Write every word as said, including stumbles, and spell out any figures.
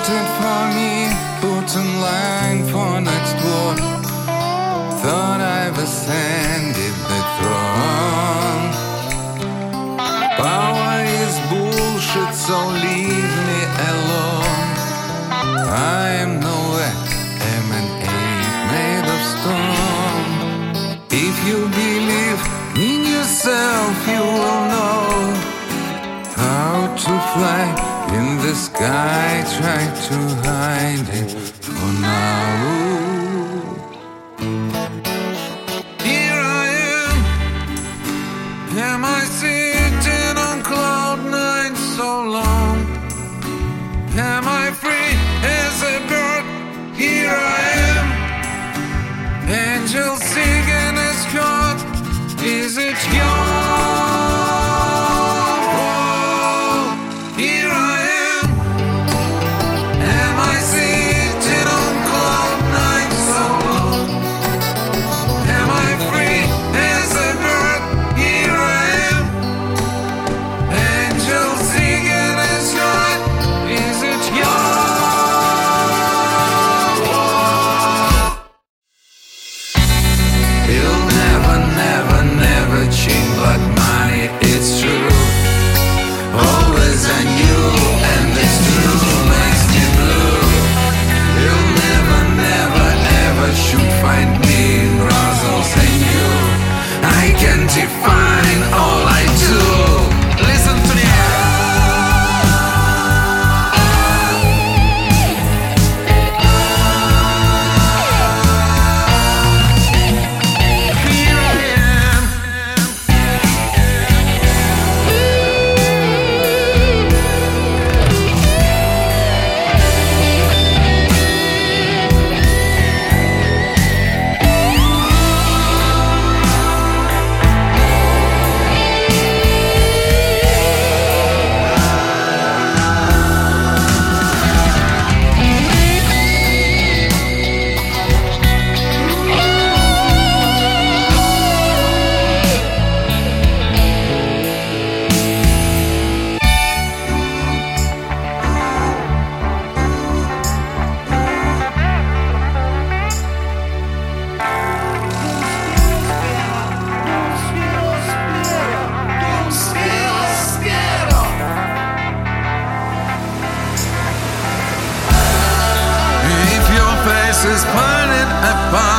waited for me, put in line for next war. Thought I've ascended the throne. Power is bullshit, so leave me alone. I am nowhere, am an ape made of stone. If you believe in yourself, you will know how to fly in the sky. Try to hide it for now. Here I am. Am I sitting on cloud nine so long? Am I free as a bird? Here I am. Angels singing a chord. Is it yours? Define all I do. Listen to me. Here I am. Is pointed apart.